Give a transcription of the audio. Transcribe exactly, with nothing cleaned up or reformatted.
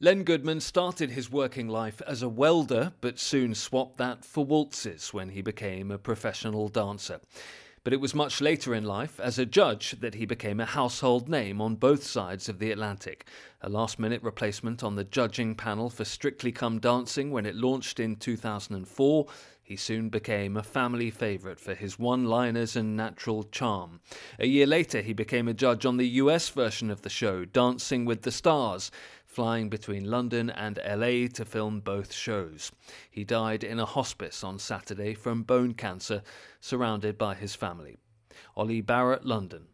Len Goodman started his working life as a welder, but soon swapped that for waltzes when he became a professional dancer. But it was much later in life, as a judge, that he became a household name on both sides of the Atlantic. A last-minute replacement on the judging panel for Strictly Come Dancing when it launched in two thousand four, he soon became a family favourite for his one-liners and natural charm. A year later, he became a judge on the U S version of the show, Dancing with the Stars, flying between London and L A to film both shows. He died in a hospice on Saturday from bone cancer, surrounded by his family. Ollie Barrett, London.